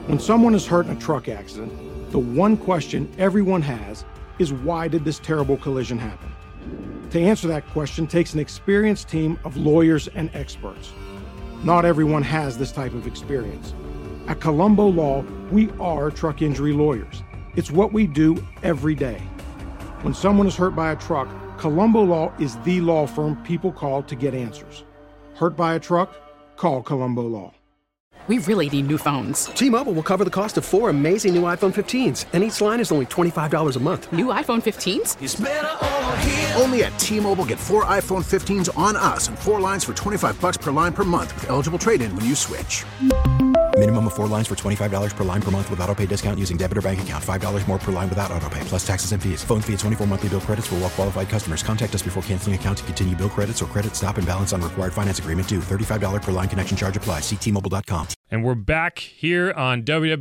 When someone is hurt in a truck accident, the one question everyone has is, why did this terrible collision happen? To answer that question takes an experienced team of lawyers and experts. Not everyone has this type of experience. At Colombo Law, we are truck injury lawyers. It's what we do every day. When someone is hurt by a truck, Colombo Law is the law firm people call to get answers. Hurt by a truck? Call Colombo Law. We really need new phones. T-Mobile will cover the cost of 4 amazing new iPhone 15s, and each line is only $25 a month. New iPhone 15s? It's better over here. Only at T-Mobile, get 4 iPhone 15s on us and 4 lines for $25 per line per month with eligible trade-in when you switch. Minimum of 4 lines for $25 per line per month with autopay discount using debit or bank account. $5 more per line without autopay, plus taxes and fees. Phone fee at 24 monthly bill credits for well-qualified customers. Contact us before canceling account to continue bill credits or credit stop and balance on required finance agreement due. $35 per line connection charge applies. See T-Mobile.com. And we're back here on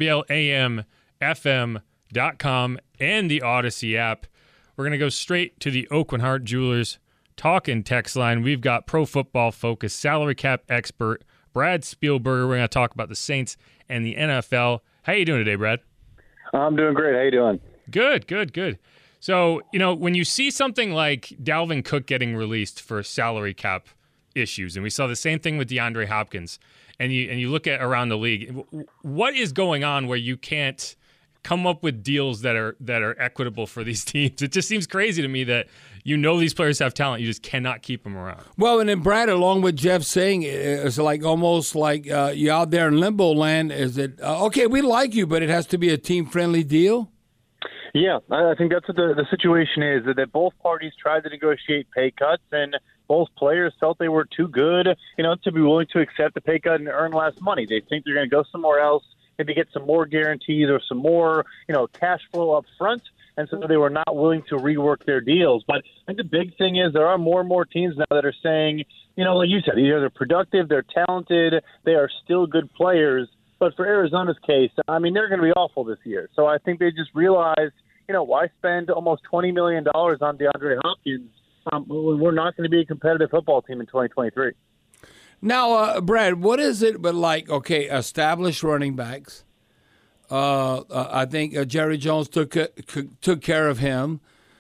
WWLAMFM.com and the Odyssey app. We're going to go straight to the Aucoin Hart Jewelers talking text line. We've got Pro Football Focus salary cap expert Brad Spielberger. We're going to talk about the Saints and the NFL. How you doing today, Brad? I'm doing great. How you doing? Good. So, when you see something like Dalvin Cook getting released for salary cap issues, and we saw the same thing with DeAndre Hopkins, and you look at around the league, what is going on where you can't come up with deals that are equitable for these teams? It just seems crazy to me that these players have talent, you just cannot keep them around. Well, and then Brad, along with Jeff saying, it's like almost like you're out there in limbo land. Is it okay? We like you, but it has to be a team-friendly deal. Yeah, I think that's what the situation is. That both parties tried to negotiate pay cuts, and both players felt they were too good, to be willing to accept the pay cut and earn less money. They think they're going to go somewhere else, maybe get some more guarantees or some more, cash flow up front. And so they were not willing to rework their deals. But I think the big thing is there are more and more teams now that are saying, like you said, either they're productive, they're talented, they are still good players. But for Arizona's case, they're going to be awful this year. So I think they just realized, why spend almost $20 million on DeAndre Hopkins when we're not going to be a competitive football team in 2023. Now, Brad, what is it but established running backs? I think Jerry Jones took care of him.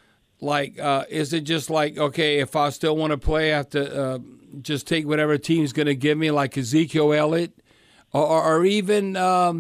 Is it just if I still want to play, I have to just take whatever team's going to give me, like Ezekiel Elliott? Or even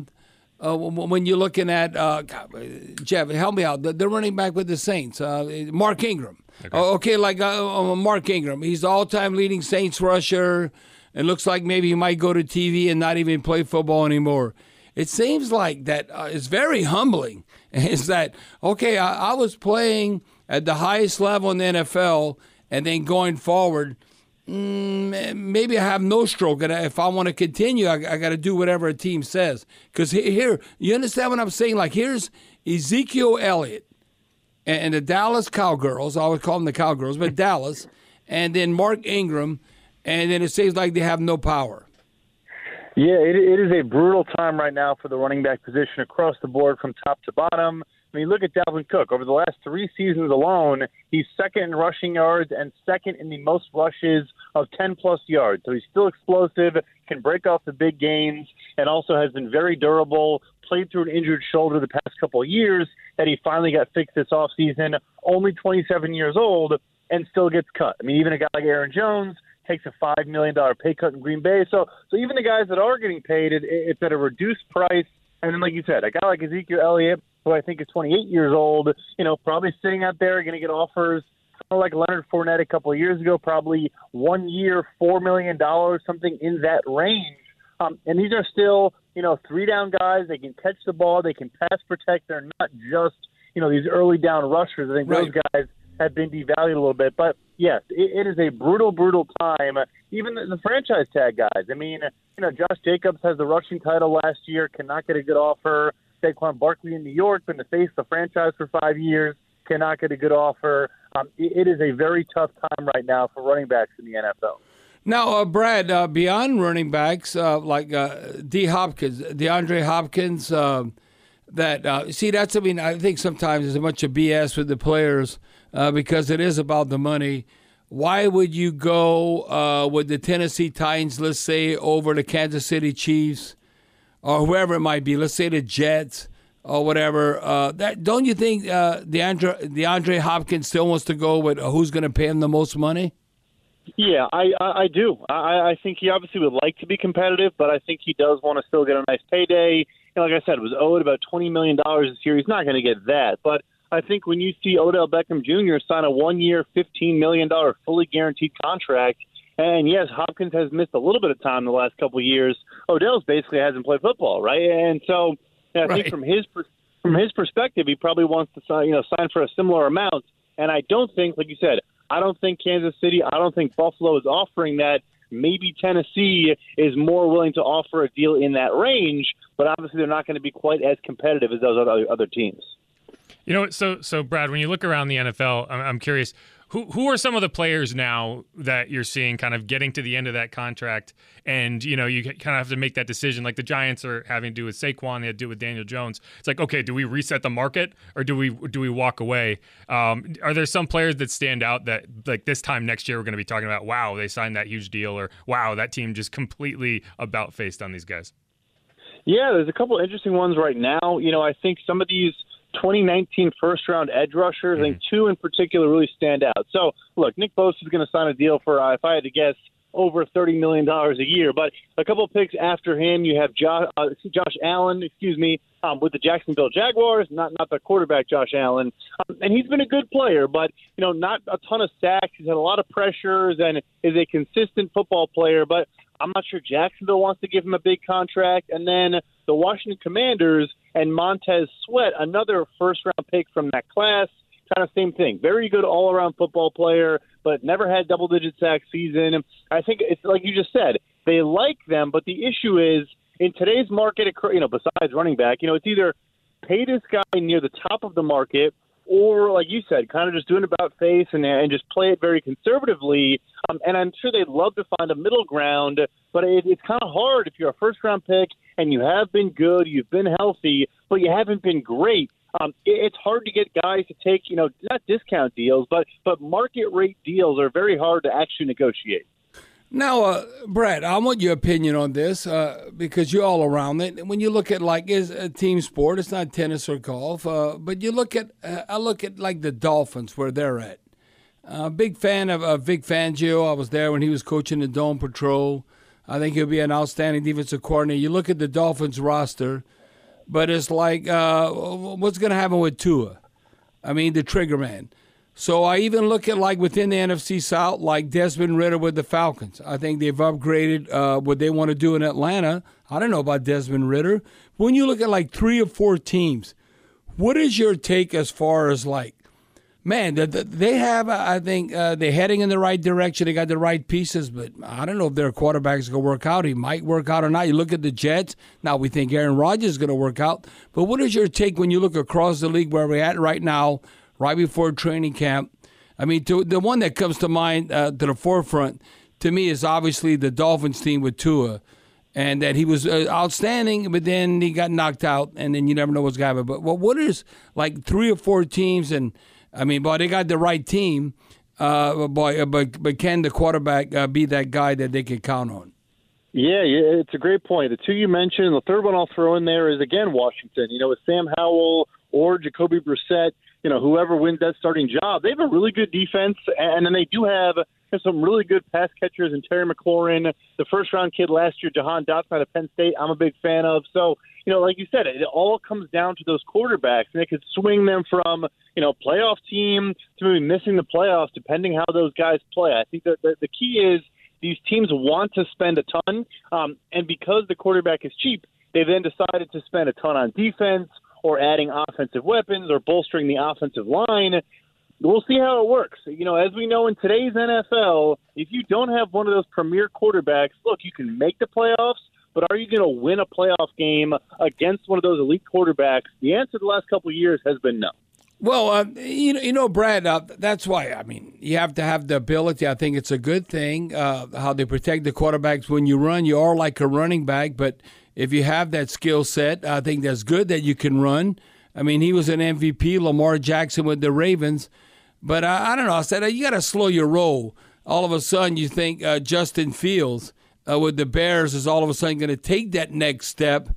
when you're looking at, Jeff, help me out, the running back with the Saints, Mark Ingram. Okay, Mark Ingram. He's the all-time leading Saints rusher, and looks like maybe he might go to TV and not even play football anymore. It seems like that it's very humbling. Is that, okay, I was playing at the highest level in the NFL, and then going forward, maybe I have no stroke. And if I want to continue, I got to do whatever a team says. Because here, you understand what I'm saying? Here's Ezekiel Elliott and the Dallas Cowgirls. I always call them the Cowgirls, but Dallas. And then Mark Ingram. And then it seems like they have no power. Yeah, it is a brutal time right now for the running back position across the board from top to bottom. Look at Dalvin Cook. Over the last 3 seasons alone, he's second in rushing yards and second in the most rushes of 10-plus yards. So he's still explosive, can break off the big gains, and also has been very durable, played through an injured shoulder the past couple of years that he finally got fixed this offseason, only 27 years old, and still gets cut. Even a guy like Aaron Jones takes a $5 million pay cut in Green Bay. So even the guys that are getting paid, it's at a reduced price. And then, like you said, a guy like Ezekiel Elliott, who I think is 28 years old, probably sitting out there, going to get offers kind of like Leonard Fournette a couple of years ago, probably 1 year, $4 million, something in that range. And these are still, 3-down guys. They can catch the ball. They can pass protect. They're not just, these early down rushers. I think those guys have been devalued a little bit. But, yes, it is a brutal, brutal time. Even the franchise tag guys. Josh Jacobs has the rushing title last year, cannot get a good offer. Saquon Barkley in New York, been the face of the franchise for 5 years, cannot get a good offer. It is a very tough time right now for running backs in the NFL. Now, Brad, beyond running backs DeAndre Hopkins, I think sometimes there's a bunch of BS with the players because it is about the money. Why would you go with the Tennessee Titans, let's say, over the Kansas City Chiefs? or whoever it might be, let's say the Jets or whatever, that don't you think DeAndre Hopkins still wants to go with who's going to pay him the most money? Yeah, I do. I think he obviously would like to be competitive, but I think he does want to still get a nice payday. Like I said, was owed about $20 million this year. He's not going to get that. But I think when you see Odell Beckham Jr. sign a 1-year, $15 million fully guaranteed contract, and yes, Hopkins has missed a little bit of time the last couple of years, Odell's basically hasn't played football, right? And so I think from his perspective, he probably wants to sign for a similar amount. And I don't think, like you said, I don't think Kansas City, I don't think Buffalo is offering that. Maybe Tennessee is more willing to offer a deal in that range, but obviously they're not going to be quite as competitive as those other teams. So Brad, when you look around the NFL, I'm curious, who are some of the players now that you're seeing kind of getting to the end of that contract, and you kind of have to make that decision? Like the Giants are having to do with Saquon, they had to do with Daniel Jones. It's like, okay, do we reset the market or do we walk away? Are there some players that stand out that like this time next year we're going to be talking about, wow, they signed that huge deal, or wow, that team just completely about-faced on these guys? Yeah, there's a couple interesting ones right now. I think some of these 2019 first-round edge rushers, I think two in particular really stand out. So, look, Nick Bosa is going to sign a deal for, if I had to guess, over $30 million a year. But a couple of picks after him, you have Josh Allen, with the Jacksonville Jaguars, not the quarterback Josh Allen. And he's been a good player, but, not a ton of sacks. He's had a lot of pressures and is a consistent football player. But I'm not sure Jacksonville wants to give him a big contract. And then the Washington Commanders and Montez Sweat, another first-round pick from that class, kind of same thing. Very good all-around football player, but never had double-digit sack season. I think it's like you just said, they like them, but the issue is in today's market, besides running back, it's either pay this guy near the top of the market or, like you said, kind of just doing about face and just play it very conservatively. And I'm sure they'd love to find a middle ground, but it's kind of hard if you're a first-round pick and you have been good, you've been healthy, but you haven't been great. It's hard to get guys to take, not discount deals, but market rate deals are very hard to actually negotiate. Now, Brad, I want your opinion on this because you're all around it. When you look at it's a team sport, it's not tennis or golf, but you look at I look at like the Dolphins where they're at. Big fan of Vic Fangio. I was there when he was coaching the Dome Patrol. I think he'll be an outstanding defensive coordinator. You look at the Dolphins roster, but it's like what's going to happen with Tua? I mean, the trigger man. So I even look at within the NFC South, like Desmond Ridder with the Falcons. I think they've upgraded what they want to do in Atlanta. I don't know about Desmond Ridder. When you look at 3 or 4 teams, what is your take as far as man, they have, I think they're heading in the right direction. They got the right pieces, but I don't know if their quarterback's going to work out. He might work out or not. You look at the Jets. Now we think Aaron Rodgers is going to work out. But what is your take when you look across the league where we're at right now, right before training camp? I mean, the one that comes to mind, to the forefront, to me is obviously the Dolphins team with Tua, and that he was outstanding, but then he got knocked out, and then you never know what's going to happen. But what is 3 or 4 teams, and I mean, boy, they got the right team, but can the quarterback be that guy that they can count on? Yeah, it's a great point. The two you mentioned, the third one I'll throw in there is, again, Washington. With Sam Howell or Jacoby Brissett, whoever wins that starting job, they have a really good defense, and then they do have some really good pass catchers in Terry McLaurin, the first-round kid last year, Jahan Dotson out of Penn State, I'm a big fan of. So, like you said, it all comes down to those quarterbacks, and it could swing them from, playoff team to maybe missing the playoffs, depending how those guys play. I think that the key is these teams want to spend a ton, and because the quarterback is cheap, they then decided to spend a ton on defense or adding offensive weapons or bolstering the offensive line. We'll see how it works. As we know in today's NFL, if you don't have one of those premier quarterbacks, look, you can make the playoffs, but are you going to win a playoff game against one of those elite quarterbacks? The answer the last couple of years has been no. Well, Brad, that's why, I mean, you have to have the ability. I think it's a good thing how they protect the quarterbacks. When you run, you are like a running back, but if you have that skill set, I think that's good that you can run. I mean, he was an MVP, Lamar Jackson with the Ravens. But I don't know. I said, you got to slow your roll. All of a sudden, you think Justin Fields with the Bears is all of a sudden going to take that next step.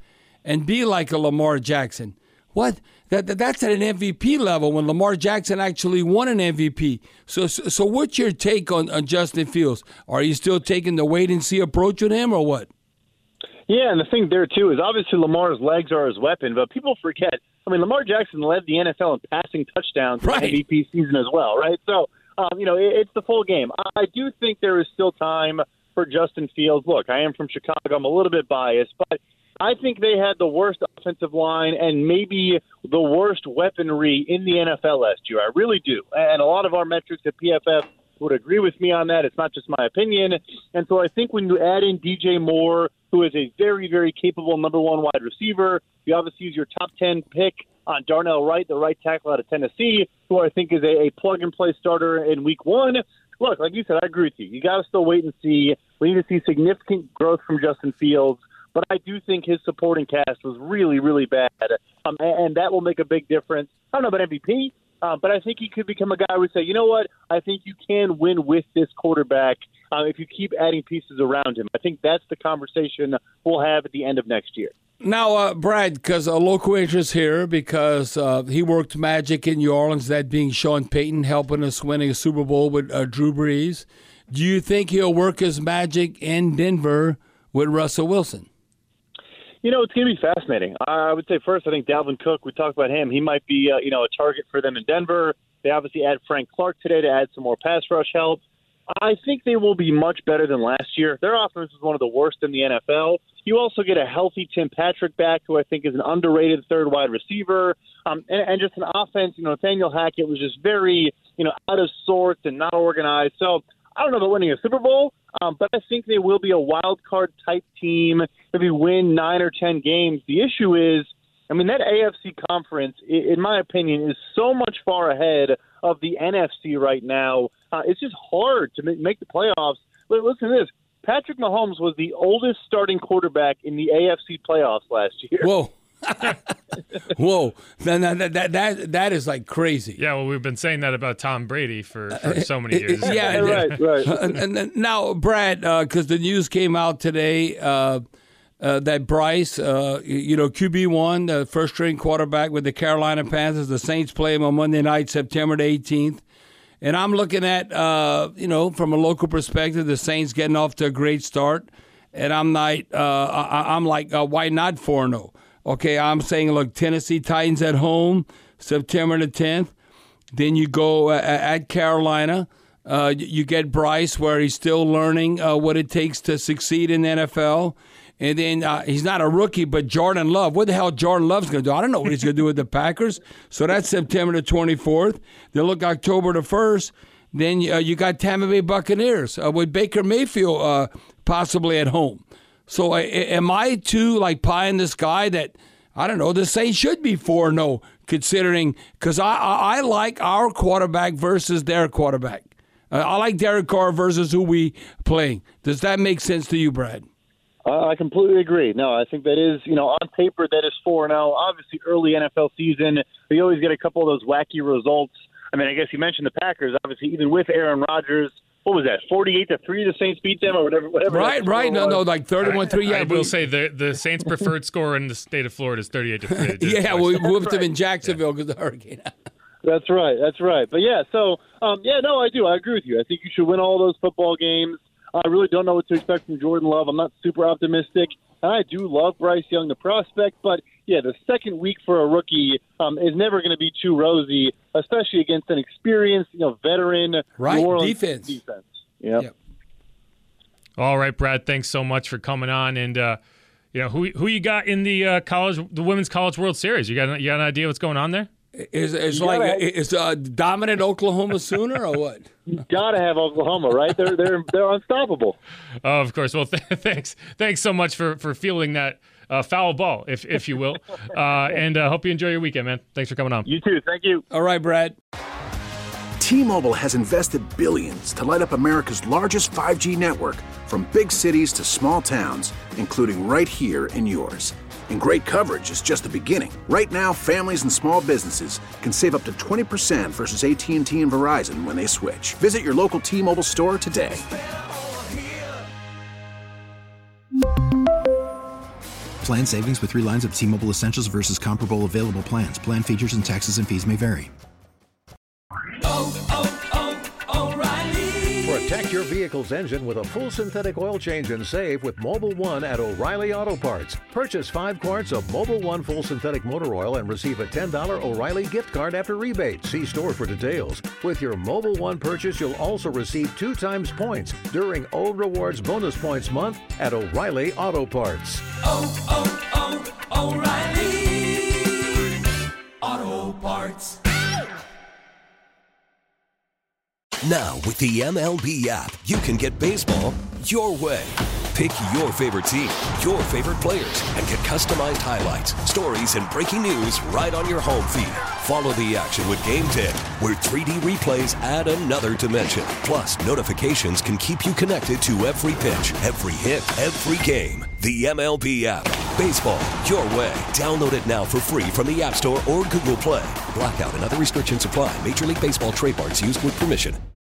and be like a Lamar Jackson. What? That's at an MVP level when Lamar Jackson actually won an MVP. So what's your take on Justin Fields? Are you still taking the wait-and-see approach with him or what? Yeah, and the thing there, too, is obviously Lamar's legs are his weapon, but people forget. I mean, Lamar Jackson led the NFL in passing touchdowns in the MVP season as well, right? So, it's the full game. I do think there is still time for Justin Fields. Look, I am from Chicago. I'm a little bit biased, but I think they had the worst offensive line and maybe the worst weaponry in the NFL last year. I really do. And a lot of our metrics at PFF would agree with me on that. It's not just my opinion. And so I think when you add in DJ Moore, who is a very, very capable number one wide receiver, you obviously use your top 10 pick on Darnell Wright, the right tackle out of Tennessee, who I think is a plug-and-play starter in week one. Look, like you said, I agree with you. You got to still wait and see. We need to see significant growth from Justin Fields. But I do think his supporting cast was really, really bad, and that will make a big difference. I don't know about MVP, but I think he could become a guy who would say, you know what, I think you can win with this quarterback if you keep adding pieces around him. I think that's the conversation we'll have at the end of next year. Now, Brad, because a local interest here, because he worked magic in New Orleans, that being Sean Payton, helping us winning a Super Bowl with Drew Brees. Do you think he'll work his magic in Denver with Russell Wilson? It's going to be fascinating. I would say first, I think Dalvin Cook, we talked about him. He might be, a target for them in Denver. They obviously add Frank Clark today to add some more pass rush help. I think they will be much better than last year. Their offense is one of the worst in the NFL. You also get a healthy Tim Patrick back, who I think is an underrated third wide receiver. And just an offense, Nathaniel Hackett was just very, out of sorts and not organized. So I don't know about winning a Super Bowl, but I think they will be a wild card type team, maybe win 9 or 10 games. The issue is, that AFC conference, in my opinion, is so much far ahead of the NFC right now. It's just hard to make the playoffs. Listen to this. Patrick Mahomes was the oldest starting quarterback in the AFC playoffs last year. Whoa. Whoa, that is like crazy. Yeah, well, we've been saying that about Tom Brady for so many years. Yeah, right. And now, Brad, because the news came out today that Bryce, QB1, the first-string quarterback with the Carolina Panthers, the Saints play him on Monday night, September the 18th. And I'm looking at, from a local perspective, the Saints getting off to a great start. And I'm like, why not 4-0? Okay, I'm saying, look, Tennessee Titans at home, September the 10th. Then you go at Carolina. You get Bryce, where he's still learning what it takes to succeed in the NFL. And then he's not a rookie, but Jordan Love. What the hell Jordan Love's going to do? I don't know what he's going to do with the Packers. So that's September the 24th. Then look, October the 1st. Then you got Tampa Bay Buccaneers with Baker Mayfield possibly at home. So am I too pie in the sky that, I don't know, the Saints should be 4-0 considering, because I like our quarterback versus their quarterback. I like Derek Carr versus who we playing. Does that make sense to you, Brad? I completely agree. No, I think that is, on paper, that is 4-0. Obviously, early NFL season, we always get a couple of those wacky results. I guess you mentioned the Packers. Obviously, even with Aaron Rodgers, what was that, 48-3 the Saints beat them or whatever? Right. No, like 31-3. Yeah, I will say the Saints' preferred score in the state of Florida is 38-3. Yeah, we whooped them in Jacksonville because of the hurricane. That's right. But yeah, so, I do. I agree with you. I think you should win all those football games. I really don't know what to expect from Jordan Love. I'm not super optimistic. And I do love Bryce Young, the prospect, but yeah, the second week for a rookie is never going to be too rosy, especially against an experienced, veteran New Orleans defense. Yep. All right, Brad. Thanks so much for coming on. And who you got in the Women's College World Series? You got an idea what's going on there? Is dominant Oklahoma Sooner or what? You gotta have Oklahoma, right? They're unstoppable. Oh, of course. Well, thanks so much for fielding that foul ball, if you will. And hope you enjoy your weekend, man. Thanks for coming on. You too. Thank you. All right, Brad. T-Mobile has invested billions to light up America's largest 5G network, from big cities to small towns, including right here in yours. And great coverage is just the beginning. Right now, families and small businesses can save up to 20% versus AT&T and Verizon when they switch. Visit your local T-Mobile store today. Plan savings with 3 lines of T-Mobile Essentials versus comparable available plans. Plan features and taxes and fees may vary. O'Reilly. Protect your vehicle's engine with a full synthetic oil change and save with Mobil 1 at O'Reilly Auto Parts. Purchase 5 quarts of Mobil 1 full synthetic motor oil and receive a $10 O'Reilly gift card after rebate. See store for details. With your Mobil 1 purchase, you'll also receive 2 times points during O Rewards Bonus Points Month at O'Reilly Auto Parts. O'Reilly Auto Parts. Now, with the MLB app, you can get baseball your way. Pick your favorite team, your favorite players, and get customized highlights, stories, and breaking news right on your home feed. Follow the action with Game 10, where 3D replays add another dimension. Plus, notifications can keep you connected to every pitch, every hit, every game. The MLB app. Baseball your way. Download it now for free from the App Store or Google Play. Blackout and other restrictions apply. Major League Baseball trademarks used with permission.